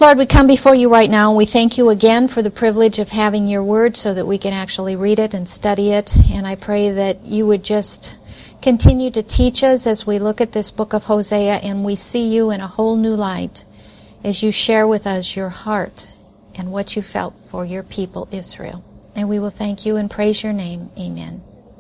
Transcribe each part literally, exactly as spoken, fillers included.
Lord, we come before you right now, and we thank you again for the privilege of having your word so that we can actually read it and study it. And I pray that you would just continue to teach us as we look at this book of Hosea and we see you in a whole new light as you share with us your heart and what you felt for your people, Israel. And we will thank you and praise your name. Amen.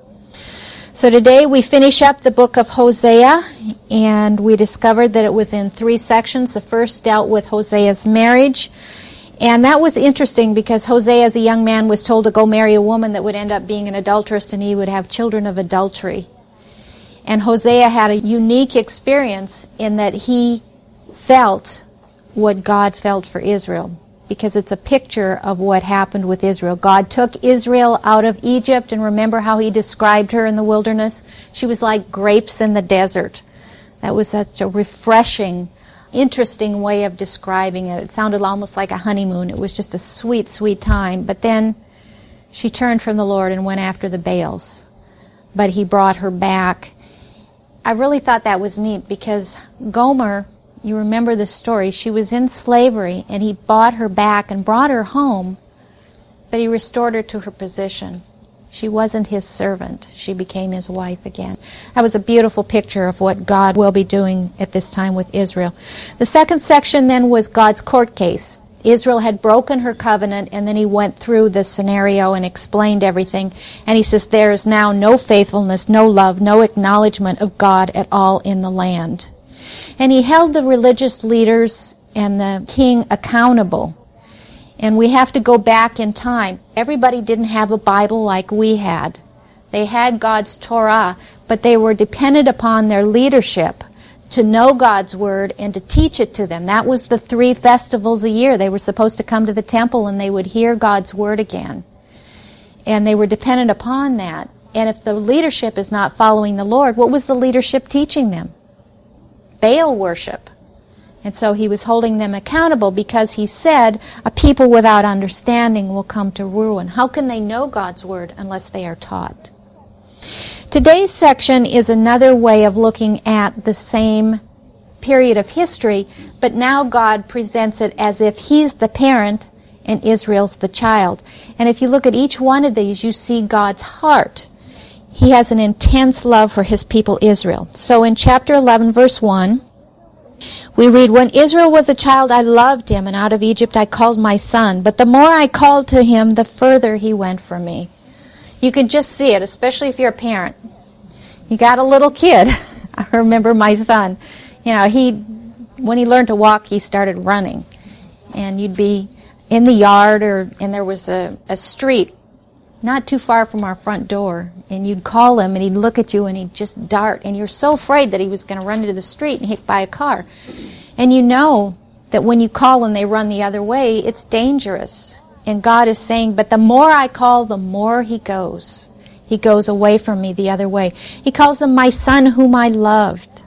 So today we finish up the book of Hosea, and we discovered that it was in three sections. The first dealt with Hosea's marriage, and that was interesting because Hosea as a young man was told to go marry a woman that would end up being an adulteress, and he would have children of adultery. And Hosea had a unique experience in that he felt what God felt for Israel, because it's a picture of what happened with Israel. God took Israel out of Egypt, and remember how he described her in the wilderness? She was like grapes in the desert. That was such a refreshing, interesting way of describing it. It sounded almost like a honeymoon. It was just a sweet, sweet time. But then she turned from the Lord and went after the Baals. But he brought her back. I really thought that was neat because Gomer, you remember the story, she was in slavery and he bought her back and brought her home, but he restored her to her position. She wasn't his servant. She became his wife again. That was a beautiful picture of what God will be doing at this time with Israel. The second section then was God's court case. Israel had broken her covenant, and then he went through the scenario and explained everything. And he says there is now no faithfulness, no love, no acknowledgement of God at all in the land. And he held the religious leaders and the king accountable. And we have to go back in time. Everybody didn't have a Bible like we had. They had God's Torah, but they were dependent upon their leadership to know God's Word and to teach it to them. That was the three festivals a year. They were supposed to come to the temple and they would hear God's Word again. And they were dependent upon that. And if the leadership is not following the Lord, what was the leadership teaching them? Baal worship. And so he was holding them accountable because he said, a people without understanding will come to ruin. How can they know God's Word unless they are taught? Today's section is another way of looking at the same period of history, but now God presents it as if he's the parent and Israel's the child. And if you look at each one of these, you see God's heart. He has an intense love for his people Israel. So in chapter eleven, verse one, we read, when Israel was a child, I loved him, and out of Egypt I called my son. But the more I called to him, the further he went from me. You can just see it, especially if you're a parent. You got a little kid. I remember my son. You know, he, when he learned to walk, he started running. And you'd be in the yard, or and there was a, a street not too far from our front door, and you'd call him, and he'd look at you, and he'd just dart, and you're so afraid that he was going to run into the street and hit by a car. And you know that when you call and they run the other way, it's dangerous. And God is saying, but the more I call, the more he goes. He goes away from me the other way. He calls him my son whom I loved.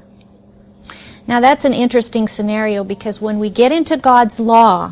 Now that's an interesting scenario, because when we get into God's law,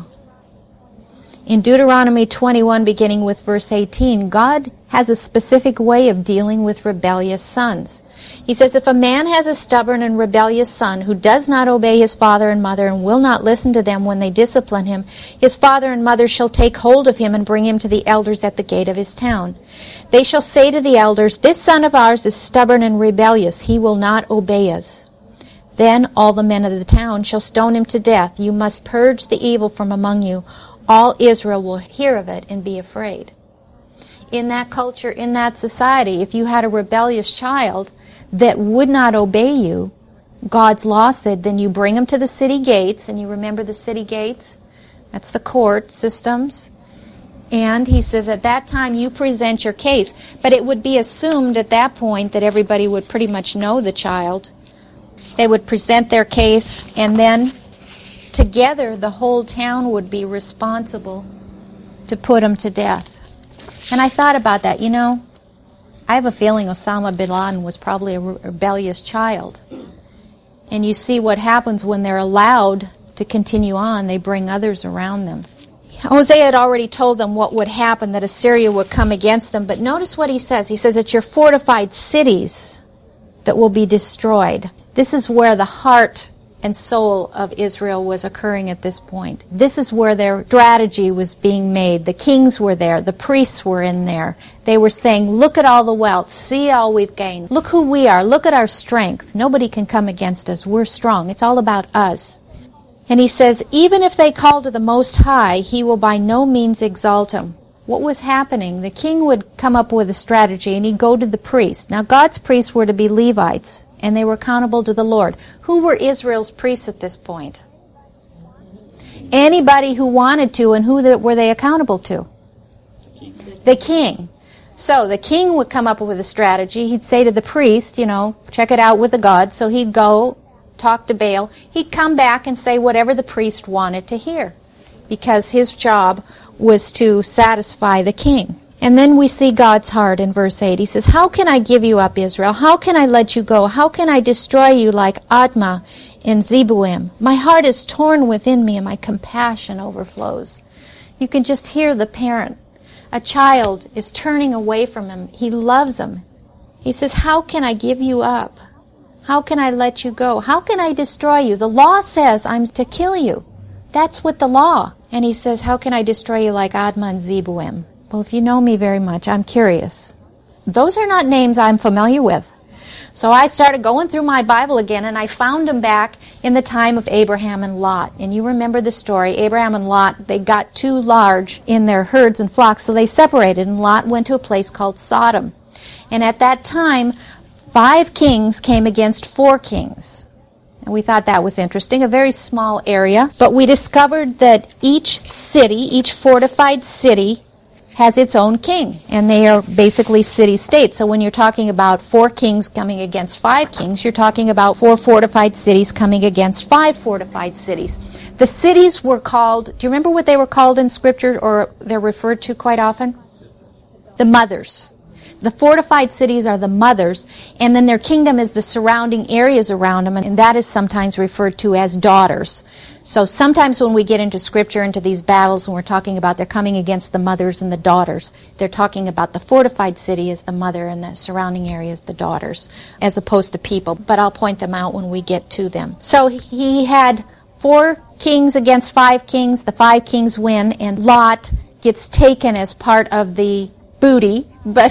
in Deuteronomy twenty-one, beginning with verse eighteen, God has a specific way of dealing with rebellious sons. He says, if a man has a stubborn and rebellious son who does not obey his father and mother and will not listen to them when they discipline him, his father and mother shall take hold of him and bring him to the elders at the gate of his town. They shall say to the elders, this son of ours is stubborn and rebellious. He will not obey us. Then all the men of the town shall stone him to death. You must purge the evil from among you. All Israel will hear of it and be afraid. In that culture, in that society, if you had a rebellious child that would not obey you, God's law said, then you bring him to the city gates, and you remember the city gates? That's the court systems. And he says at that time you present your case. But it would be assumed at that point that everybody would pretty much know the child. They would present their case, and then together the whole town would be responsible to put him to death. And I thought about that. You know, I have a feeling Osama bin Laden was probably a rebellious child. And you see what happens when they're allowed to continue on. They bring others around them. Hosea had already told them what would happen, that Assyria would come against them. But notice what he says. He says, it's your fortified cities that will be destroyed. This is where the heart and soul of Israel was occurring at this point. This is where their strategy was being made. The kings were there. The priests were in there. They were saying, look at all the wealth. See all we've gained. Look who we are. Look at our strength. Nobody can come against us. We're strong. It's all about us. And he says, even if they call to the Most High, he will by no means exalt him. What was happening? The king would come up with a strategy and he'd go to the priest. Now God's priests were to be Levites, and they were accountable to the Lord. Who were Israel's priests at this point? Anybody who wanted to, and who were they accountable to? The king. So the king would come up with a strategy. He'd say to the priest, you know, check it out with the gods. So he'd go talk to Baal. He'd come back and say whatever the priest wanted to hear, because his job was to satisfy the king. And then we see God's heart in verse eight. He says, how can I give you up, Israel? How can I let you go? How can I destroy you like Admah and Zeboim? My heart is torn within me and my compassion overflows. You can just hear the parent. A child is turning away from him. He loves him. He says, how can I give you up? How can I let you go? How can I destroy you? The law says I'm to kill you. That's what the law. And he says, how can I destroy you like Admah and Zeboim? Well, if you know me very much, I'm curious. Those are not names I'm familiar with. So I started going through my Bible again, and I found them back in the time of Abraham and Lot. And you remember the story. Abraham and Lot, they got too large in their herds and flocks, so they separated, and Lot went to a place called Sodom. And at that time, five kings came against four kings. And we thought that was interesting, a very small area. But we discovered that each city, each fortified city, has its own king, and they are basically city-states. So when you're talking about four kings coming against five kings, you're talking about four fortified cities coming against five fortified cities. The cities were called, do you remember what they were called in Scripture, or they're referred to quite often? The mothers. The fortified cities are the mothers, and then their kingdom is the surrounding areas around them, and that is sometimes referred to as daughters. So sometimes when we get into Scripture, into these battles, when we're talking about they're coming against the mothers and the daughters, they're talking about the fortified city as the mother and the surrounding areas, the daughters, as opposed to people. But I'll point them out when we get to them. So he had four kings against five kings. The five kings win, and Lot gets taken as part of the booty, but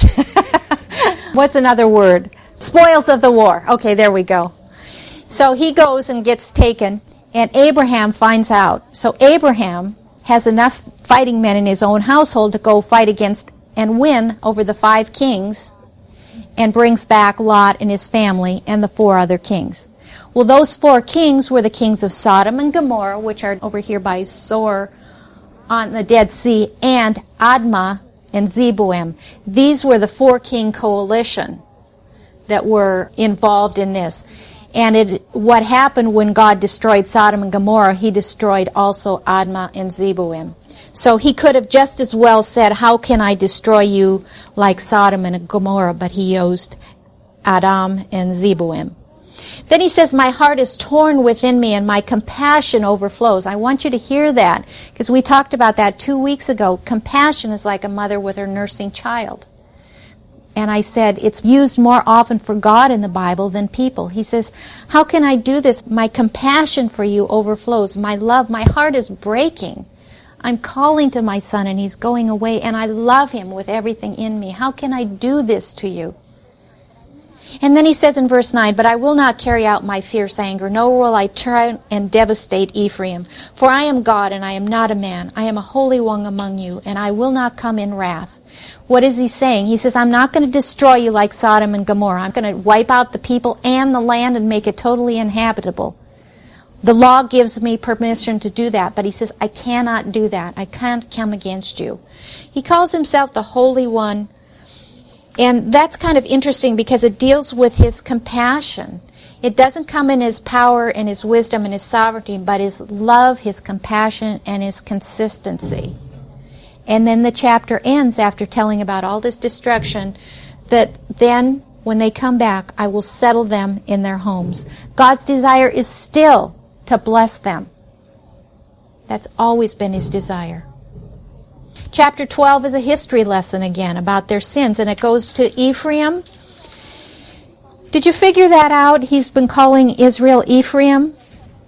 what's another word? Spoils of the war. Okay, there we go. So he goes and gets taken, and Abraham finds out. So Abraham has enough fighting men in his own household to go fight against and win over the five kings, and brings back Lot and his family and the four other kings. Well, those four kings were the kings of Sodom and Gomorrah, which are over here by Zoar on the Dead Sea, and Admah and Zeboim. These were the four-king coalition that were involved in this. And it, what happened when God destroyed Sodom and Gomorrah, he destroyed also Admah and Zeboim. So he could have just as well said, how can I destroy you like Sodom and Gomorrah? But he used Adam and Zeboim. Then he says, my heart is torn within me and my compassion overflows. I want you to hear that, because we talked about that two weeks ago. Compassion is like a mother with her nursing child. And I said it's used more often for God in the Bible than people. He says, how can I do this? My compassion for you overflows. My love, my heart is breaking. I'm calling to my son and he's going away, and I love him with everything in me. How can I do this to you? And then he says in verse nine, but I will not carry out my fierce anger, nor will I turn and devastate Ephraim. For I am God, and I am not a man. I am a holy one among you, and I will not come in wrath. What is he saying? He says, I'm not going to destroy you like Sodom and Gomorrah. I'm going to wipe out the people and the land and make it totally inhabitable. The law gives me permission to do that, but he says, I cannot do that. I can't come against you. He calls himself the Holy One. And that's kind of interesting because it deals with his compassion. It doesn't come in his power and his wisdom and his sovereignty, but his love, his compassion, and his consistency. And then the chapter ends after telling about all this destruction, that then when they come back, I will settle them in their homes. God's desire is still to bless them. That's always been his desire. Chapter twelve is a history lesson again about their sins, and it goes to Ephraim. Did you figure that out? He's been calling Israel Ephraim.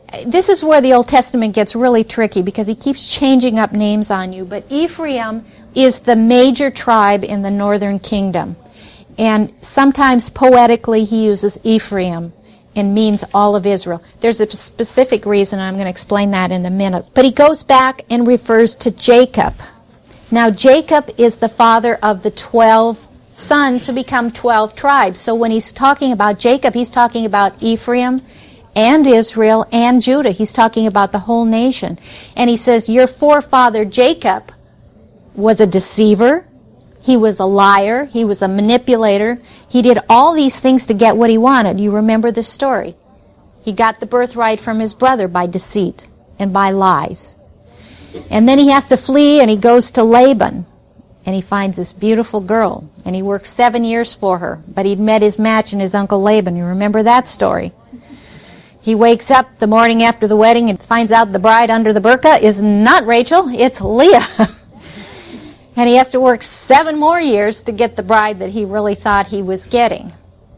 This is where the Old Testament gets really tricky because he keeps changing up names on you. But Ephraim is the major tribe in the northern kingdom. And sometimes poetically he uses Ephraim and means all of Israel. There's a specific reason, and I'm going to explain that in a minute. But he goes back and refers to Jacob. Now Jacob is the father of the twelve sons who become twelve tribes. So when he's talking about Jacob, he's talking about Ephraim and Israel and Judah. He's talking about the whole nation. And he says, your forefather Jacob was a deceiver. He was a liar. He was a manipulator. He did all these things to get what he wanted. You remember the story. He got the birthright from his brother by deceit and by lies. And then he has to flee, and he goes to Laban. And he finds this beautiful girl. And he works seven years for her. But he'd met his match in his uncle Laban. You remember that story. He wakes up the morning after the wedding and finds out the bride under the burqa is not Rachel, it's Leah. And he has to work seven more years to get the bride that he really thought he was getting.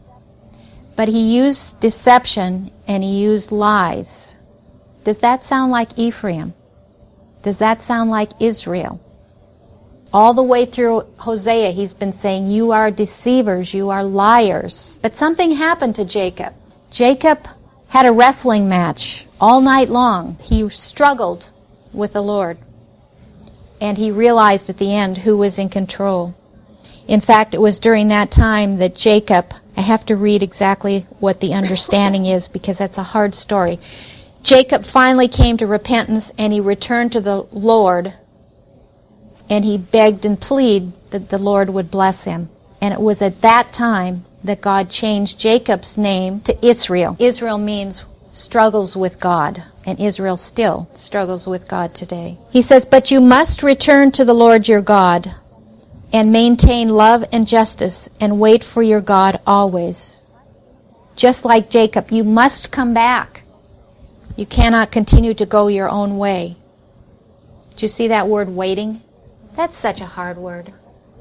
But he used deception and he used lies. Does that sound like Ephraim? Does that sound like Israel? All the way through Hosea, he's been saying, you are deceivers, you are liars. But something happened to Jacob. Jacob had a wrestling match all night long. He struggled with the Lord. And he realized at the end who was in control. In fact, it was during that time that Jacob, I have to read exactly what the understanding is because that's a hard story. Jacob finally came to repentance and he returned to the Lord and he begged and pleaded that the Lord would bless him. And it was at that time that God changed Jacob's name to Israel. Israel means struggles with God, and Israel still struggles with God today. He says, but you must return to the Lord your God and maintain love and justice and wait for your God always. Just like Jacob, you must come back. You cannot continue to go your own way. Do you see that word waiting? That's such a hard word.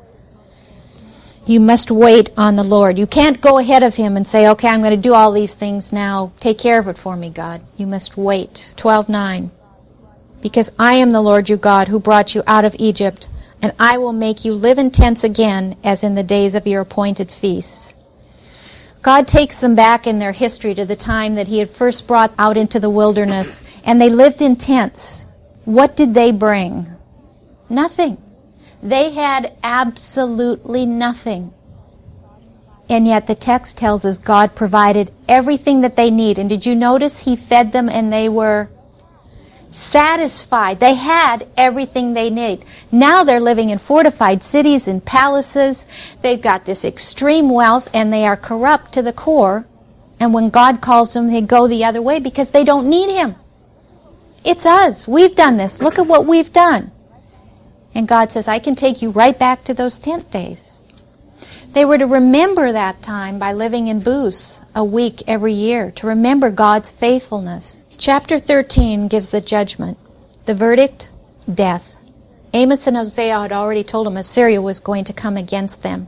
You must wait on the Lord. You can't go ahead of him and say, okay, I'm going to do all these things now. Take care of it for me, God. You must wait. twelve nine. Because I am the Lord your God who brought you out of Egypt, and I will make you live in tents again as in the days of your appointed feasts. God takes them back in their history to the time that he had first brought out into the wilderness, and they lived in tents. What did they bring? Nothing. They had absolutely nothing. And yet the text tells us God provided everything that they need. And did you notice he fed them and they were satisfied? They had everything they need. Now they're living in fortified cities and palaces. They've got this extreme wealth and they are corrupt to the core. And when God calls them, they go the other way because they don't need him. It's us. We've done this. Look at what we've done. And God says, I can take you right back to those tent days. They were to remember that time by living in booths a week every year, to remember God's faithfulness. Chapter thirteen gives the judgment. The verdict, death. Amos and Hosea had already told them Assyria was going to come against them.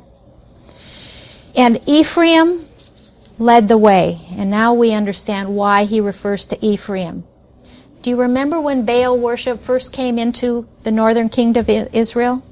And Ephraim led the way. And now we understand why he refers to Ephraim. Do you remember when Baal worship first came into the northern kingdom of Israel?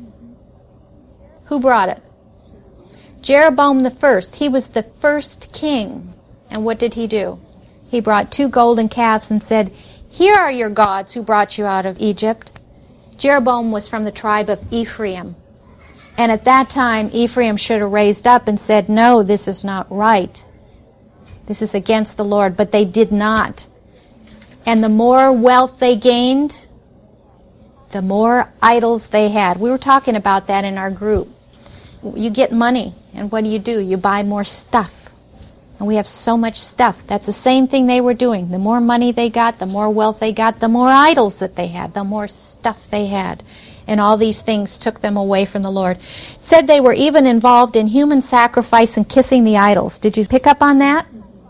Who brought it? Jeroboam the first. He was the first king. And what did he do? He brought two golden calves and said, here are your gods who brought you out of Egypt. Jeroboam was from the tribe of Ephraim. And at that time, Ephraim should have raised up and said, no, this is not right. This is against the Lord. But they did not. And the more wealth they gained, the more idols they had. We were talking about that in our group. You get money, and what do you do? You buy more stuff. And we have so much stuff. That's the same thing they were doing. The more money they got, the more wealth they got, the more idols that they had, the more stuff they had. And all these things took them away from the Lord. It said they were even involved in human sacrifice and kissing the idols. Did you pick up on that?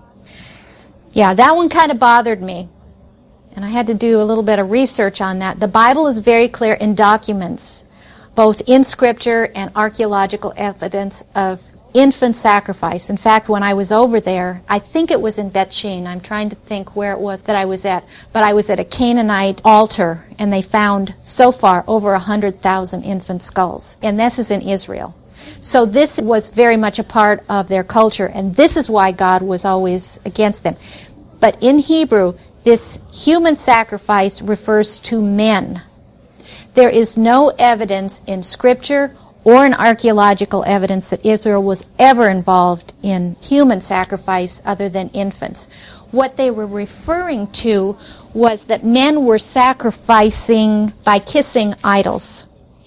Yeah, that one kind of bothered me. And I had to do a little bit of research on that. The Bible is very clear in documents, both in Scripture and archaeological evidence of infant sacrifice. In fact, when I was over there, I think it was in Bet-Shean. I'm trying to think where it was that I was at. But I was at a Canaanite altar, and they found, so far, over one hundred thousand infant skulls. And this is in Israel. So this was very much a part of their culture, and this is why God was always against them. But in Hebrew, this human sacrifice refers to men. There is no evidence in Scripture or in archaeological evidence that Israel was ever involved in human sacrifice other than infants. What they were referring to was that men were sacrificing by kissing idols.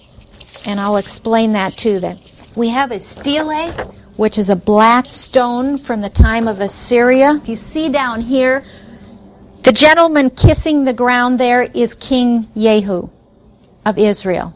And I'll explain that to them. We have a stele, which is a black stone from the time of Assyria. If you see down here, the gentleman kissing the ground there is King Jehu of Israel.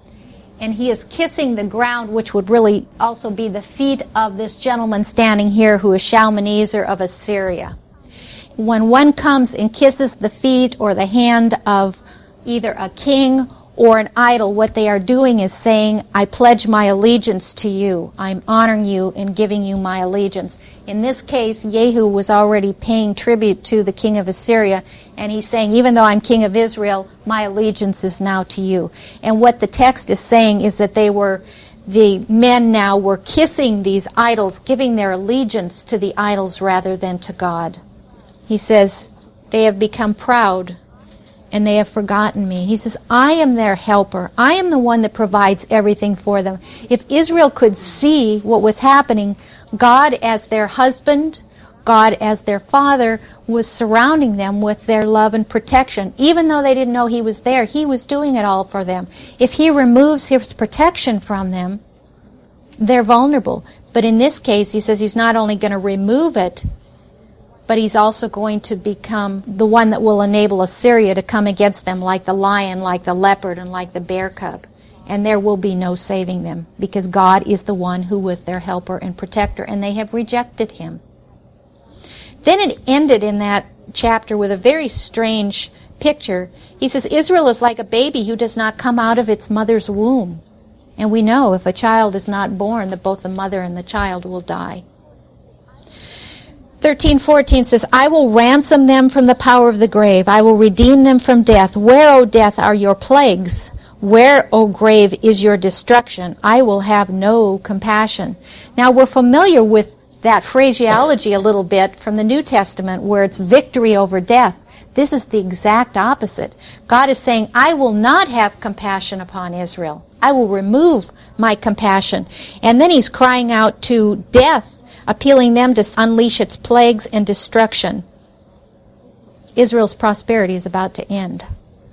And he is kissing the ground, which would really also be the feet of this gentleman standing here, who is Shalmaneser of Assyria. When one comes and kisses the feet or the hand of either a king or an idol, what they are doing is saying, I pledge my allegiance to you. I'm honoring you and giving you my allegiance. In this case, Jehu was already paying tribute to the king of Assyria, and he's saying, even though I'm king of Israel, my allegiance is now to you. And what the text is saying is that they were, the men now were kissing these idols, giving their allegiance to the idols rather than to God. He says, they have become proud, and they have forgotten me. He says, I am their helper. I am the one that provides everything for them. If Israel could see what was happening, God as their husband, God as their father, was surrounding them with their love and protection. Even though they didn't know he was there, he was doing it all for them. If he removes his protection from them, they're vulnerable. But in this case, he says he's not only going to remove it, but he's also going to become the one that will enable Assyria to come against them like the lion, like the leopard, and like the bear cub. And there will be no saving them, because God is the one who was their helper and protector, and they have rejected him. Then it ended in that chapter with a very strange picture. He says, Israel is like a baby who does not come out of its mother's womb. And we know if a child is not born, that both the mother and the child will die. thirteen fourteen says, I will ransom them from the power of the grave. I will redeem them from death. Where, O death, are your plagues? Where, O grave, is your destruction? I will have no compassion. Now, we're familiar with that phraseology a little bit from the New Testament, where it's victory over death. This is the exact opposite. God is saying, I will not have compassion upon Israel. I will remove my compassion. And then he's crying out to death, appealing them to unleash its plagues and destruction. Israel's prosperity is about to end.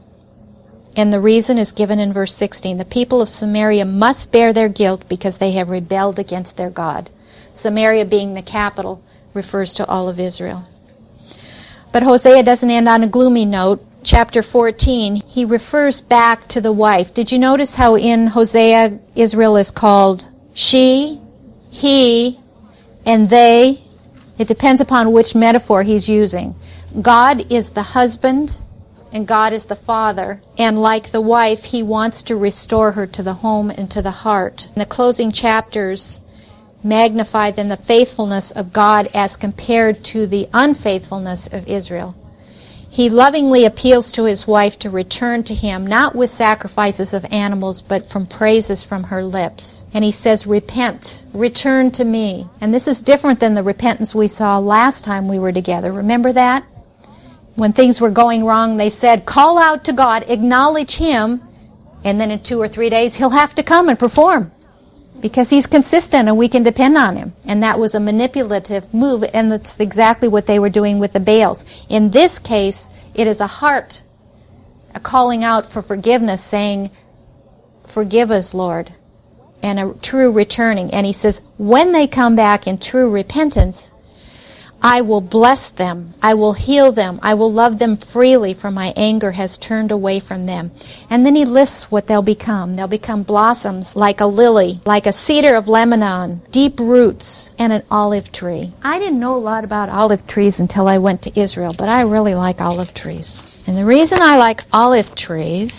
And the reason is given in verse sixteen. The people of Samaria must bear their guilt because they have rebelled against their God. Samaria, being the capital, refers to all of Israel. But Hosea doesn't end on a gloomy note. Chapter fourteen, he refers back to the wife. Did you notice how in Hosea, Israel is called she, he, and they? It depends upon which metaphor he's using. God is the husband, and God is the father. And like the wife, he wants to restore her to the home and to the heart. In the closing chapters, magnify then the faithfulness of God as compared to the unfaithfulness of Israel. He lovingly appeals to his wife to return to him, not with sacrifices of animals, but from praises from her lips. And he says, repent, return to me. And this is different than the repentance we saw last time we were together. Remember that? When things were going wrong, they said, call out to God, acknowledge him, and then in two or three days he'll have to come and perform. Because he's consistent and we can depend on him. And that was a manipulative move, and that's exactly what they were doing with the Baals. In this case, it is a heart, a calling out for forgiveness, saying, forgive us, Lord, and a true returning. And he says, when they come back in true repentance, I will bless them, I will heal them, I will love them freely, for my anger has turned away from them. And then he lists what they'll become. They'll become blossoms like a lily, like a cedar of Lebanon, deep roots, and an olive tree. I didn't know a lot about olive trees until I went to Israel, but I really like olive trees. And the reason I like olive trees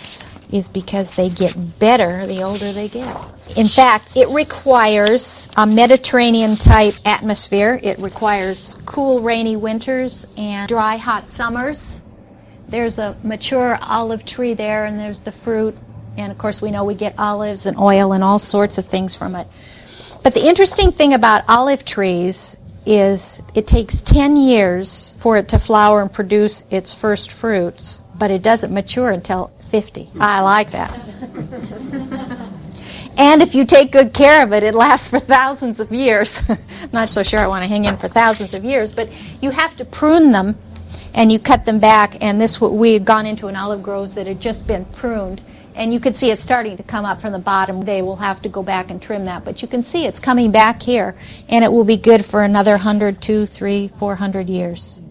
is because they get better the older they get. In fact, it requires a Mediterranean-type atmosphere. It requires cool, rainy winters and dry, hot summers. There's a mature olive tree there, and there's the fruit. And, of course, we know we get olives and oil and all sorts of things from it. But the interesting thing about olive trees is it takes ten years for it to flower and produce its first fruits, but it doesn't mature until fifty. I like that. And if you take good care of it, it lasts for thousands of years. I'm not so sure I want to hang in for thousands of years, but you have to prune them, and you cut them back. And this, we had gone into an olive grove that had just been pruned, and you could see it starting to come up from the bottom. They will have to go back and trim that, but you can see it's coming back here, and it will be good for another hundred, two, three, four hundred years.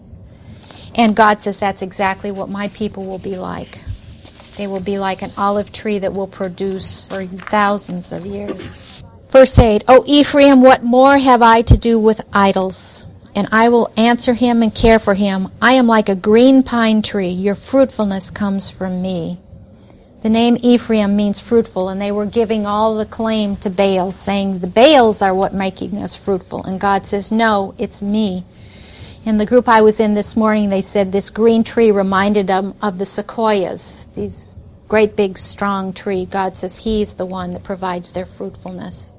And God says that's exactly what my people will be like. They will be like an olive tree that will produce for thousands of years. Verse eight, O Ephraim, what more have I to do with idols? And I will answer him and care for him. I am like a green pine tree. Your fruitfulness comes from me. The name Ephraim means fruitful, and they were giving all the claim to Baal, saying the Baals are what making us fruitful. And God says, no, it's me. In the group I was in this morning, they said this green tree reminded them of the sequoias, these great big strong tree. God says he's the one that provides their fruitfulness.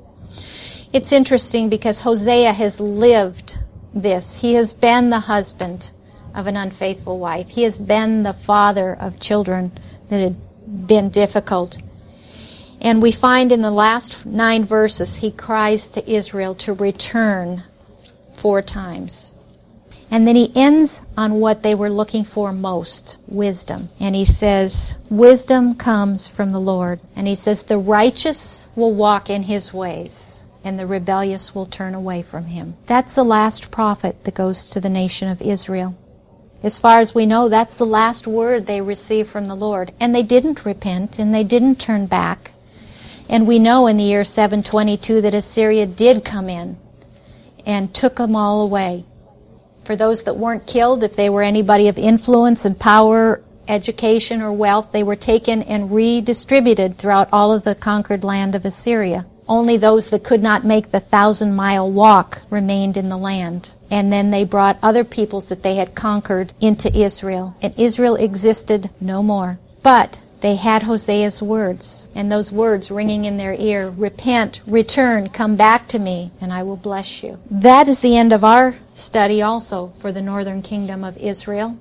It's interesting because Hosea has lived this. He has been the husband of an unfaithful wife. He has been the father of children that had been difficult. And we find in the last nine verses, he cries to Israel to return four times. And then he ends on what they were looking for most, wisdom. And he says, wisdom comes from the Lord. And he says, the righteous will walk in his ways, and the rebellious will turn away from him. That's the last prophet that goes to the nation of Israel. As far as we know, that's the last word they received from the Lord. And they didn't repent, and they didn't turn back. And we know in the year seven twenty-two that Assyria did come in and took them all away. For those that weren't killed, if they were anybody of influence and power, education, or wealth, they were taken and redistributed throughout all of the conquered land of Assyria. Only those that could not make the thousand-mile walk remained in the land. And then they brought other peoples that they had conquered into Israel. And Israel existed no more. But they had Hosea's words, and those words ringing in their ear, repent, return, come back to me, and I will bless you. That is the end of our study also for the northern kingdom of Israel.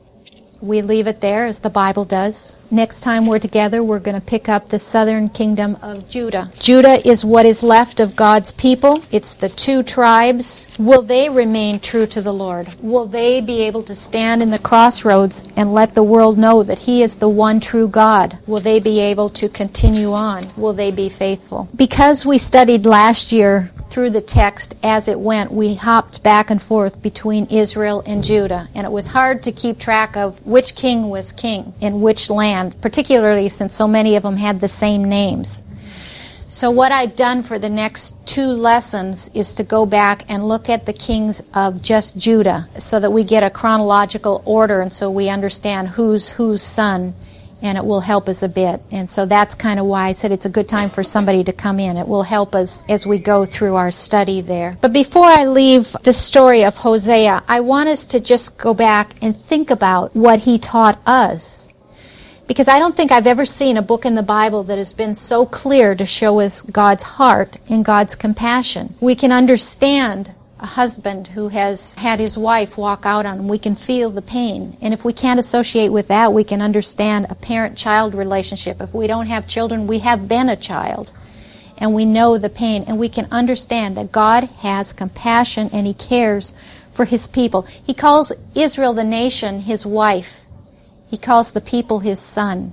We leave it there as the Bible does. Next time we're together, we're going to pick up the southern kingdom of Judah. Judah is what is left of God's people. It's the two tribes. Will they remain true to the Lord? Will they be able to stand in the crossroads and let the world know that He is the one true God? Will they be able to continue on? Will they be faithful? Because we studied last year through the text as it went, we hopped back and forth between Israel and Judah, and it was hard to keep track of which king was king in which land, particularly since so many of them had the same names. So what I've done for the next two lessons is to go back and look at the kings of just Judah so that we get a chronological order and so we understand who's whose son, and it will help us a bit. And so that's kind of why I said it's a good time for somebody to come in. It will help us as we go through our study there. But before I leave the story of Hosea, I want us to just go back and think about what he taught us. Because I don't think I've ever seen a book in the Bible that has been so clear to show us God's heart and God's compassion. We can understand a husband who has had his wife walk out on him. We can feel the pain. And if we can't associate with that, we can understand a parent-child relationship. If we don't have children, we have been a child. And we know the pain. And we can understand that God has compassion and He cares for His people. He calls Israel, the nation, His wife. He calls the people His son.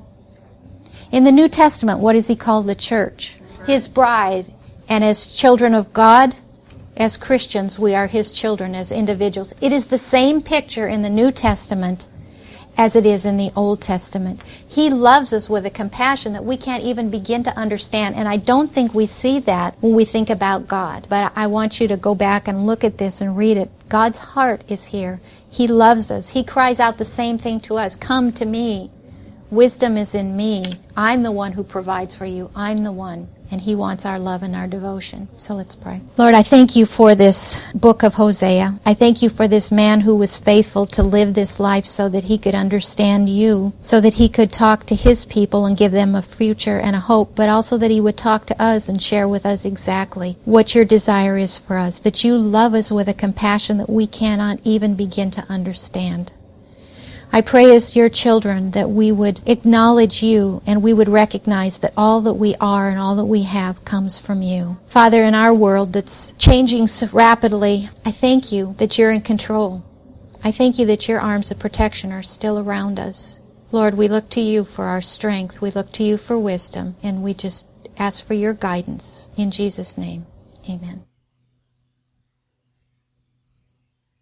In the New Testament, what does He call the church? His bride. And as children of God, as Christians, we are His children as individuals. It is the same picture in the New Testament as it is in the Old Testament. He loves us with a compassion that we can't even begin to understand, and I don't think we see that when we think about God. But I want you to go back and look at this and read it. God's heart is here. He loves us. He cries out the same thing to us. Come to me. Wisdom is in me. I'm the one who provides for you. I'm the one. And He wants our love and our devotion. So let's pray. Lord, I thank you for this book of Hosea. I thank you for this man who was faithful to live this life so that he could understand you, so that he could talk to his people and give them a future and a hope, but also that he would talk to us and share with us exactly what your desire is for us, that you love us with a compassion that we cannot even begin to understand. I pray as your children that we would acknowledge you and we would recognize that all that we are and all that we have comes from you. Father, in our world that's changing so rapidly, I thank you that you're in control. I thank you that your arms of protection are still around us. Lord, we look to you for our strength. We look to you for wisdom, and we just ask for your guidance. In Jesus' name, amen.